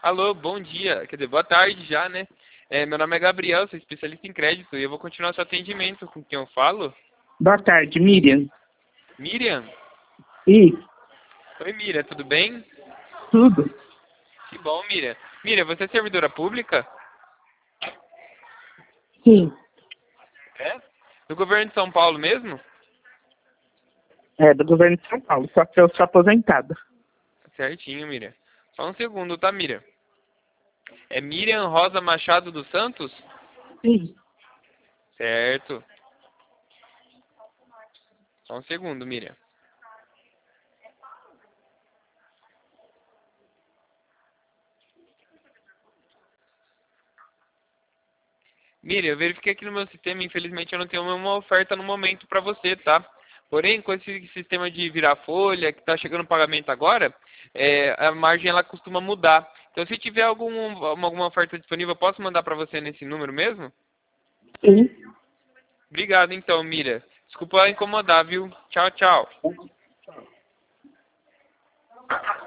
Alô, bom dia. Quer dizer, boa tarde já, né? Meu nome é Gabriel, sou especialista em crédito e eu vou continuar seu atendimento com quem eu falo. Boa tarde, Miriam. Miriam? Isso, Oi, Miriam, tudo bem? tudo? Que bom, Miriam. Miriam, você é servidora pública? Sim, É? Do governo de São Paulo mesmo? é do governo de São Paulo, só que eu sou aposentada. Certinho, Miriam. Só um segundo, tá, Miriam? É Miriam Rosa Machado dos Santos? Sim, Certo. Só um segundo, Miriam. Miriam, eu verifiquei aqui no meu sistema, infelizmente eu não tenho nenhuma oferta no momento para você, tá? Porém, com esse sistema de virar folha, que está chegando o pagamento agora, a margem ela costuma mudar. Então, se tiver alguma oferta disponível, eu posso mandar para você nesse número mesmo? sim. Obrigado, então, Miriam. Desculpa incomodar, viu? Tchau, tchau.